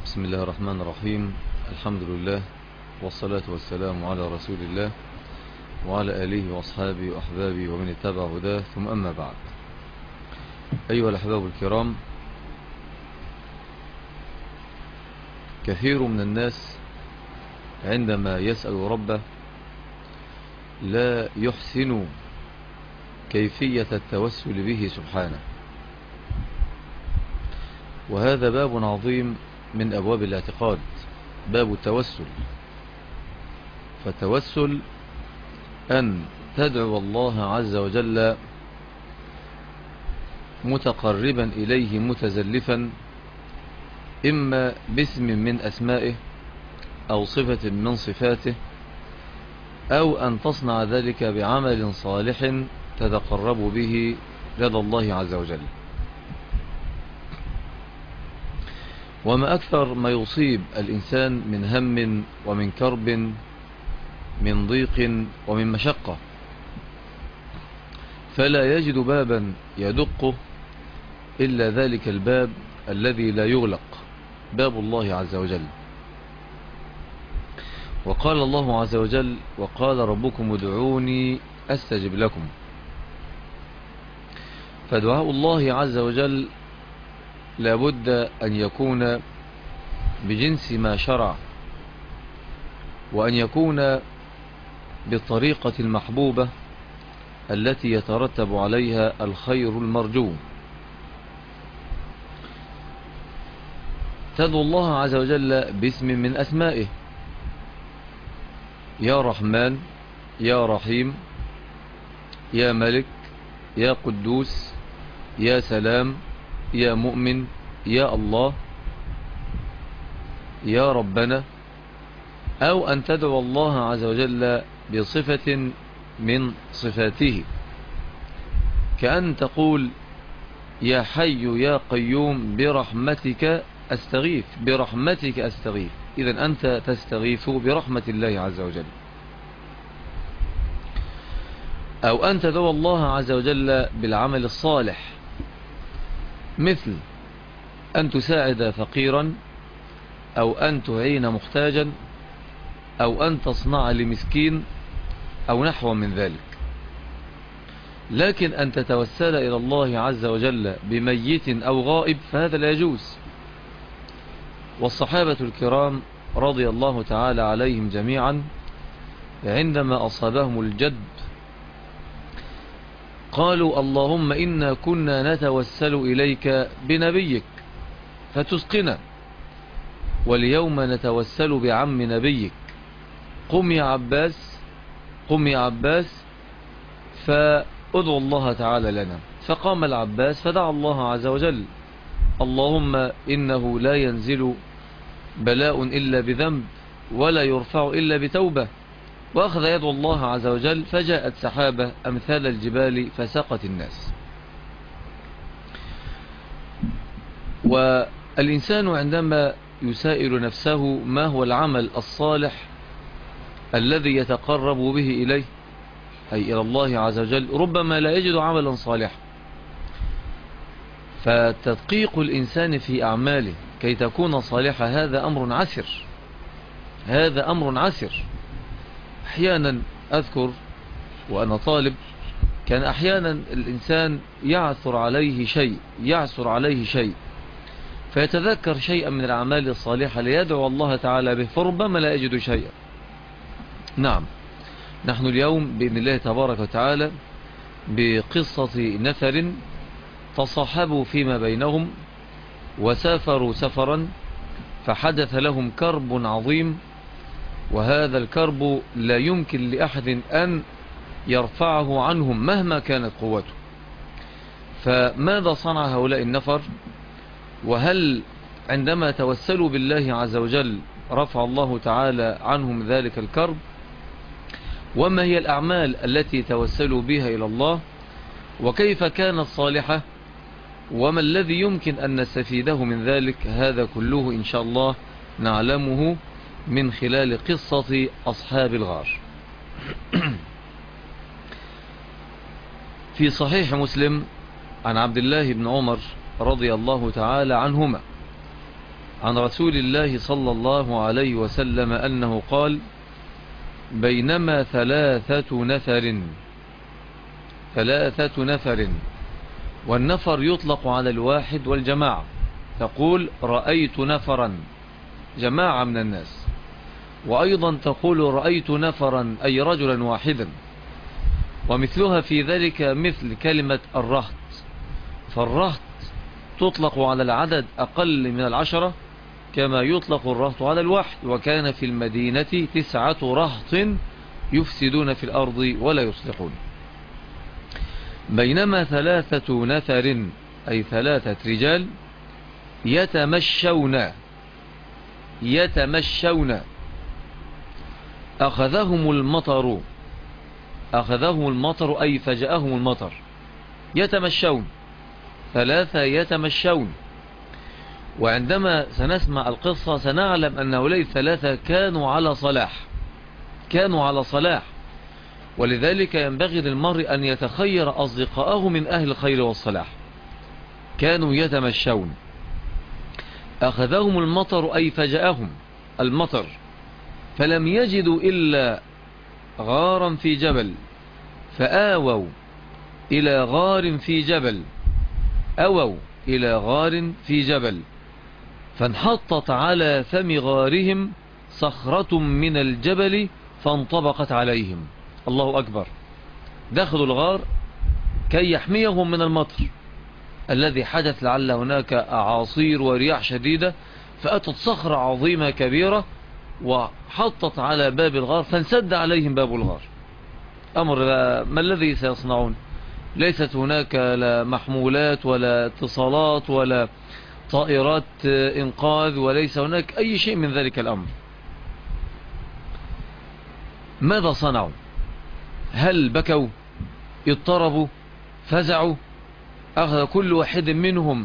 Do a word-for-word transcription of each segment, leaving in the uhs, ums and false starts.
بسم الله الرحمن الرحيم. الحمد لله والصلاة والسلام على رسول الله وعلى آله وأصحابه وأحبابه ومن اتبع هداه، ثم أما بعد. أيها الأحباب الكرام، كثير من الناس عندما يسأل ربه لا يحسن كيفية التوسل به سبحانه، وهذا باب عظيم من أبواب الاعتقاد، باب التوسل. فالتوسل أن تدعو الله عز وجل متقربا إليه متزلفا، إما باسم من أسمائه أو صفة من صفاته، أو أن تصنع ذلك بعمل صالح تتقرب به لدى الله عز وجل. وما أكثر ما يصيب الإنسان من هم ومن كرب، من ضيق ومن مشقة، فلا يجد بابا يدقه إلا ذلك الباب الذي لا يغلق، باب الله عز وجل. وقال الله عز وجل: وقال ربكم ادعوني أستجب لكم. فدعاء الله عز وجل لابد أن يكون بجنس ما شرع، وأن يكون بالطريقة المحبوبة التي يترتب عليها الخير المرجو. تدعو الله عز وجل باسم من أسمائه: يا رحمن، يا رحيم، يا ملك، يا قدوس، يا سلام، يا مؤمن، يا الله، يا ربنا. أو أن تدعو الله عز وجل بصفة من صفاته، كأن تقول: يا حي يا قيوم برحمتك أستغيث، برحمتك أستغيث. إذن أنت تستغيث برحمة الله عز وجل. أو أن تدعو الله عز وجل بالعمل الصالح، مثل أن تساعد فقيرا، أو أن تعين محتاجا، أو أن تصنع لمسكين، أو نحو من ذلك. لكن أن تتوسل إلى الله عز وجل بميت أو غائب فهذا لا يجوز. والصحابة الكرام رضي الله تعالى عليهم جميعا عندما أصابهم الجد قالوا: اللهم إنا كنا نتوسل إليك بنبيك فتسقنا، واليوم نتوسل بعم نبيك، قم يا عباس، قم يا عباس فأدعو الله تعالى لنا. فقام العباس فدعا الله عز وجل: اللهم إنه لا ينزل بلاء إلا بذنب، ولا يرفع إلا بتوبة. وأخذ يدعو الله عز وجل، فجاءت سحابة أمثال الجبال فسقت الناس. والإنسان عندما يسائل نفسه ما هو العمل الصالح الذي يتقرب به إليه، أي إلى الله عز وجل، ربما لا يجد عملا صالحا. فتدقيق الإنسان في أعماله كي تكون صالحة هذا أمر عسر، هذا أمر عسر. أحيانا أذكر وأنا طالب، كان أحيانا الإنسان يعثر عليه شيء يعثر عليه شيء فيتذكر شيئا من الأعمال الصالحة ليدعو الله تعالى به، فربما لا يجد شيئا. نعم، نحن اليوم بإذن الله تبارك وتعالى بقصة نفر تصاحبوا فيما بينهم وسافروا سفرا، فحدث لهم كرب عظيم، وهذا الكرب لا يمكن لأحد أن يرفعه عنهم مهما كانت قوته. فماذا صنع هؤلاء النفر؟ وهل عندما توسلوا بالله عز وجل رفع الله تعالى عنهم ذلك الكرب؟ وما هي الأعمال التي توسلوا بها إلى الله؟ وكيف كانت صالحة؟ وما الذي يمكن أن نستفيده من ذلك؟ هذا كله إن شاء الله نعلمه من خلال قصة أصحاب الغار. في صحيح مسلم عن عبد الله بن عمر رضي الله تعالى عنهما عن رسول الله صلى الله عليه وسلم أنه قال: بينما ثلاثة نفر ثلاثة نفر، والنفر يطلق على الواحد والجماعة، تقول رأيت نفرا، جماعة من الناس، وأيضا تقول رأيت نفرا أي رجلا واحدا. ومثلها في ذلك مثل كلمة الرهط، فالرهط تطلق على العدد أقل من العشرة كما يطلق الرهط على الواحد. وكان في المدينة تسعة رهط يفسدون في الأرض ولا يصلحون. بينما ثلاثة نفر أي ثلاثة رجال يتمشون يتمشون أخذهم المطر أخذهم المطر أي فجأهم المطر. يتمشون، ثلاثة يتمشون. وعندما سنسمع القصة سنعلم أن هؤلاء الثلاثة كانوا على صلاح كانوا على صلاح ولذلك ينبغي للمرء أن يتخير أصدقاءه من أهل الخير والصلاح. كانوا يتمشون أخذهم المطر أي فجأهم المطر، فلم يجدوا إلا غارا في جبل، فآووا إلى غار في جبل أووا إلى غار في جبل فانحطت على فم غارهم صخرة من الجبل فانطبقت عليهم. الله أكبر. دخلوا الغار كي يحميهم من المطر الذي حدث، لعل هناك أعاصير ورياح شديدة، فأتت صخرة عظيمة كبيرة وحطت على باب الغار فانسد عليهم باب الغار. أمر ما الذي سيصنعون؟ ليست هناك لا محمولات ولا اتصالات ولا طائرات إنقاذ، وليس هناك أي شيء من ذلك الأمر. ماذا صنعوا؟ هل بكوا، اضطربوا، فزعوا؟ أخذ كل واحد منهم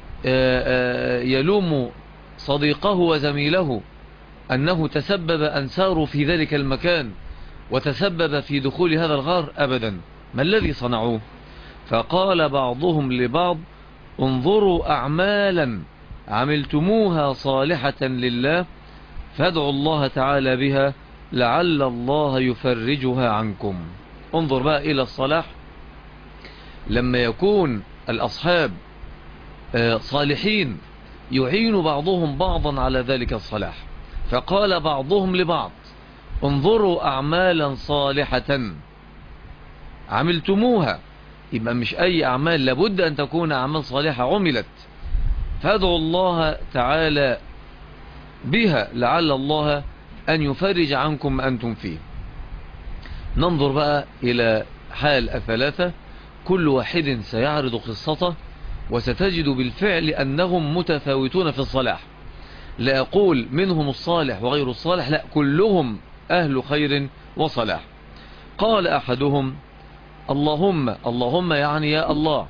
يلوم صديقه وزميله أنه تسبب أن ساروا في ذلك المكان وتسبب في دخول هذا الغار؟ أبدا. ما الذي صنعوه؟ فقال بعضهم لبعض: انظروا أعمالا عملتموها صالحة لله فادعوا الله تعالى بها لعل الله يفرجها عنكم. انظر بقى إلى الصلاح، لما يكون الأصحاب صالحين يعين بعضهم بعضا على ذلك الصلاح. فقال بعضهم لبعض: انظروا أعمالا صالحة عملتموها، يبقى مش أي أعمال، لابد أن تكون أعمال صالحة عملت، فادعوا الله تعالى بها لعل الله أن يفرج عنكم ما أنتم فيه. ننظر بقى إلى حال الثلاثة، كل واحد سيعرض قصته وستجد بالفعل أنهم متفاوتون في الصلاح. لا أقول منهم الصالح وغير الصالح، لا، كلهم أهل خير وصلاح. قال أحدهم: اللهم اللهم يعني يا الله.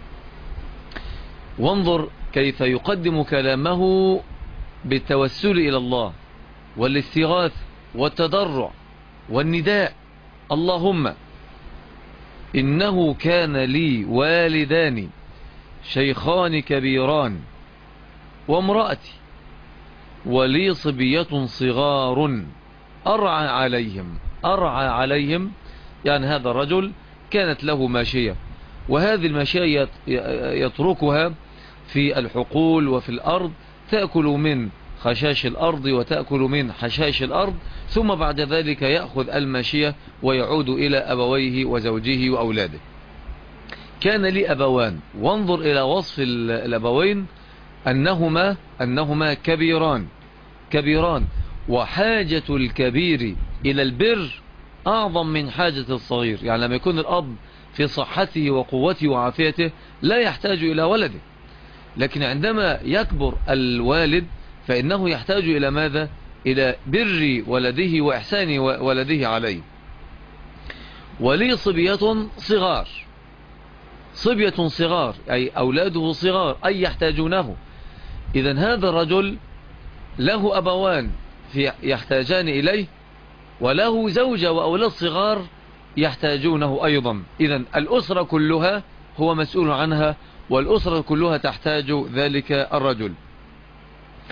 وانظر كيف يقدم كلامه بالتوسل إلى الله والاستغاثة والتضرع والنداء. اللهم إنه كان لي والدان شيخان كبيران وامرأتي ولي صبية صغار أرعى عليهم. أرعى عليهم يعني هذا الرجل كانت له ماشية، وهذه الماشية يتركها في الحقول وفي الأرض، تأكل من خشاش الأرض وتأكل من حشاش الأرض، ثم بعد ذلك يأخذ الماشية ويعود إلى أبويه وزوجه وأولاده. كان لي أبوان، وانظر إلى وصف الأبوين أنهما, أنهما كبيران كبيران وحاجة الكبير إلى البر أعظم من حاجة الصغير. يعني لما يكون الأب في صحته وقوته وعافيته لا يحتاج إلى ولده، لكن عندما يكبر الوالد فإنه يحتاج إلى ماذا؟ إلى بر ولده وإحسان ولده عليه. ولي صبية صغار، صبية صغار أي أولاده صغار أي يحتاجونه. إذن هذا الرجل له أبوان يحتاجان إليه، وله زوجة وأولاد صغار يحتاجونه أيضا. إذن الأسرة كلها هو مسؤول عنها، والأسرة كلها تحتاج ذلك الرجل.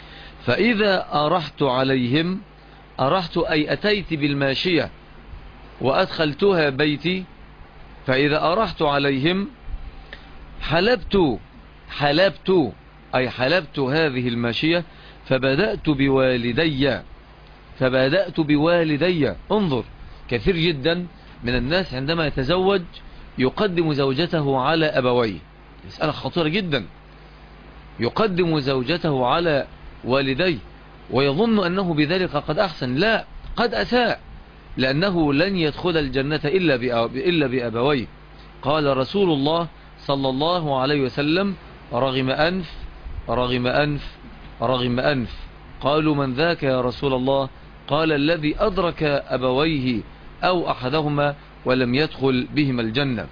فإذا أرحت عليهم، أرحت أي أتيت بالماشية وأدخلتها بيتي، فإذا أرحت عليهم حلبت، حلبت أي حلبت هذه الماشية، فبدأت بوالدي، فبدأت بوالدي. انظر، كثير جدا من الناس عندما يتزوج يقدم زوجته على أبويه، مسألة خطيرة جدا، يقدم زوجته على والديه ويظن أنه بذلك قد أحسن. لا، قد أساء، لأنه لن يدخل الجنة إلا بأبويه. قال رسول الله صلى الله عليه وسلم: رغم أنف رغم أنف رغم أنف. قالوا: من ذاك يا رسول الله؟ قال: الذي أدرك أبويه أو أحدهما ولم يدخل بهما الجنة.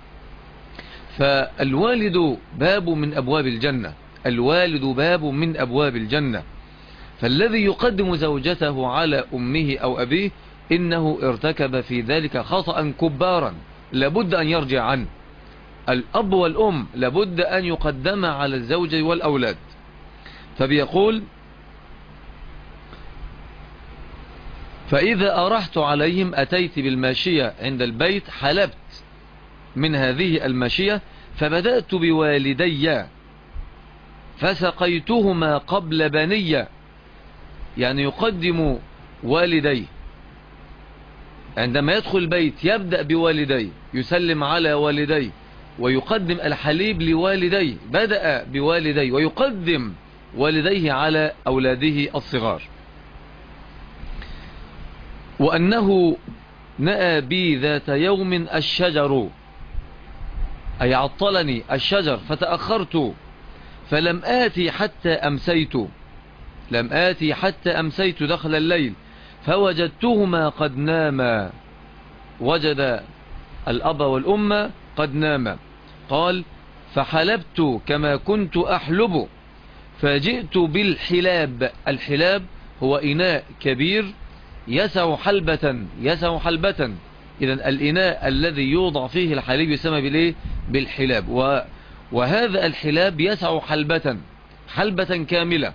فالوالد باب من أبواب الجنة، الوالد باب من أبواب الجنة. فالذي يقدم زوجته على أمه أو أبيه إنه ارتكب في ذلك خطأ كبارا لابد أن يرجع عنه. الأب والأم لابد أن يقدم على الزوج والأولاد. فبيقول: فإذا أرحت عليهم أتيت بالماشية عند البيت، حلبت من هذه الماشية، فبدأت بوالدي فسقيتهما قبل بني، يعني يقدم والديه عندما يدخل البيت، يبدأ بوالديه، يسلم على والديه ويقدم الحليب لوالديه، بدأ بوالديه ويقدم والديه على أولاده الصغار. وأنه نأى بي ذات يوم الشجر، أي عطلني الشجر فتأخرت، فلم آتي حتى أمسيت، لم آتي حتى أمسيت دخل الليل، فوجدتهما قد ناما، وجد الأب والأم قد ناما. قال: فحلبت كما كنت أحلب، فجئت بالحلاب. الحلاب هو إناء كبير يسع حلبة، يسع حلبة. إذن الإناء الذي يوضع فيه الحليب يسمى بالإيه؟ بالحلاب. و وهذا الحلاب يسع حلبة، حلبة كاملة.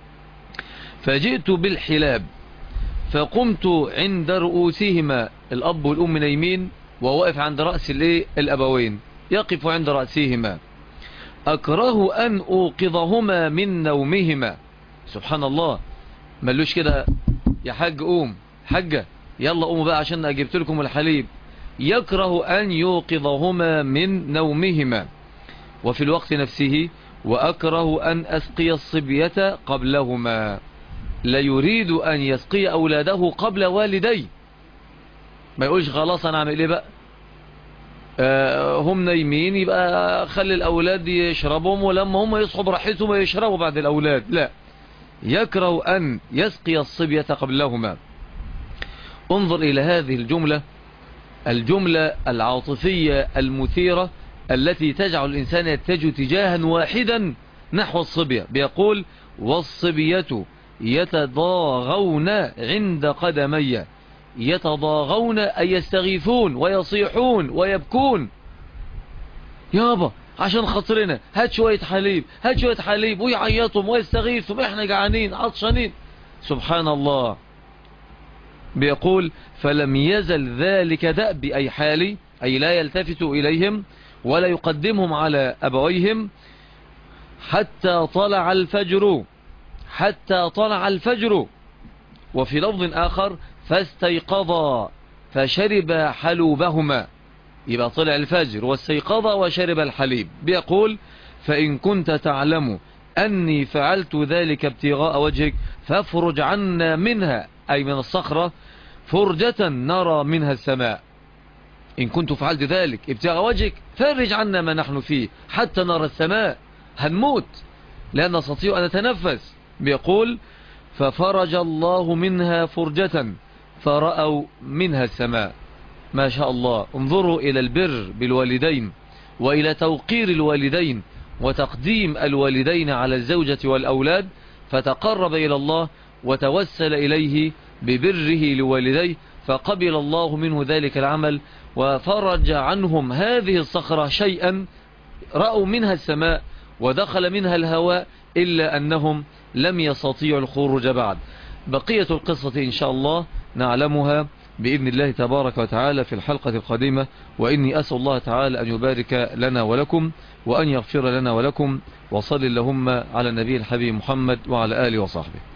فجئت بالحلاب فقمت عند رؤوسهما، الأب والأم نايمين وواقف عند رأس الأبوين، يقف عند رأسهما، أكره أن أوقظهما من نومهما. سبحان الله، ملوش كده: يا حاج قوم، حاجة يلا قوموا بقى عشان أجبت لكم الحليب. يكره أن يوقظهما من نومهما. وفي الوقت نفسه: وأكره أن أسقي الصبية قبلهما، لا يريد أن يسقي أولاده قبل والدي. ما يقولش خلاص أنا أعمل إيه بقى، آه هم نايمين يبقى خلي الأولاد يشربهم، ولما هم يصحوا براحتهم يشربوا بعد الأولاد. لا، يكره أن يسقي الصبية قبلهما. انظر إلى هذه الجملة، الجملة العاطفية المثيرة التي تجعل الإنسان يتجه تجاها واحدا نحو الصبية. بيقول: والصبية يتضاغون عند قدمي. يتضاغون أي يستغيثون ويصيحون ويبكون: يابا عشان خاطرنا هات شوية حليب، هات شوية حليب، ويعيطهم ويستغيثهم، احنا جعانين عطشانين. سبحان الله. بيقول: فلم يزل ذلك دأب، أي حالي، أي لا يلتفت إليهم ولا يقدمهم على أبويهم حتى طلع الفجر، حتى طلع الفجر. وفي لفظ آخر: فاستيقظا فشرب حلوبهما. يبقى طلع الفجر واستيقظ وشرب الحليب. بيقول: فإن كنت تعلم أني فعلت ذلك ابتغاء وجهك فافرج عنا منها، أي من الصخرة، فرجة نرى منها السماء. إن كنت فعلت ذلك ابتغاء وجهك فرج عنا ما نحن فيه حتى نرى السماء، هنموت لا نستطيع أن نتنفس. بيقول: ففرج الله منها فرجة فرأوا منها السماء. ما شاء الله. انظروا إلى البر بالوالدين وإلى توقير الوالدين وتقديم الوالدين على الزوجة والأولاد، فتقرب إلى الله وتوسل إليه ببره لوالديه، فقبل الله منه ذلك العمل وفرج عنهم هذه الصخرة شيئا رأوا منها السماء ودخل منها الهواء إلا أنهم لم يستطيعوا الخروج بعد. بقية القصة إن شاء الله نعلمها بإذن الله تبارك وتعالى في الحلقة القادمة. وإني أسأل الله تعالى أن يبارك لنا ولكم وأن يغفر لنا ولكم. وصل اللهم على النبي الحبيب محمد وعلى آله وصحبه.